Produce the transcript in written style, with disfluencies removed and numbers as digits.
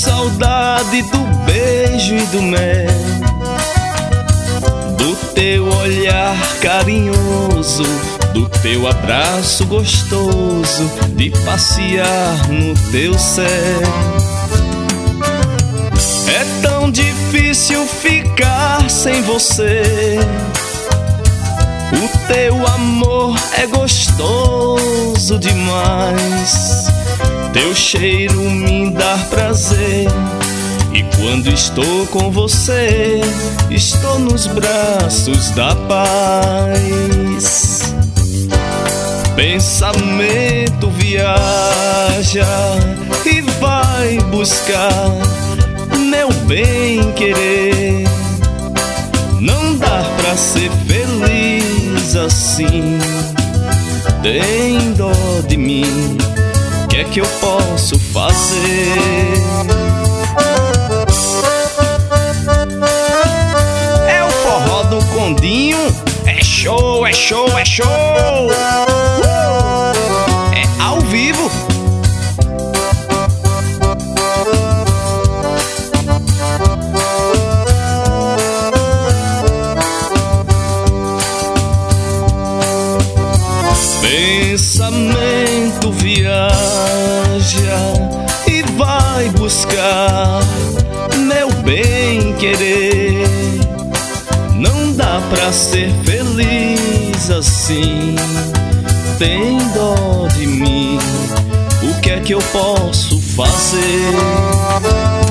saudade do beijo e do mel, do teu olhar carinhoso, do teu abraço gostoso, de passear no teu céu. É tão difícil ficar sem você, o teu amor é gostoso demais, teu cheiro me dá prazer, e quando estou com você, estou nos braços da paz. Pensamento viaja e vai buscar meu bem querer. Não dá pra ser feliz assim, tem dó de mim, o que é que eu posso fazer? É o forró do Condinho, é show, é show, é show! É ao vivo. Pensamento viaja e vai buscar meu bem querer. Não dá pra ser feliz assim, tem dó de mim, o que é que eu posso fazer?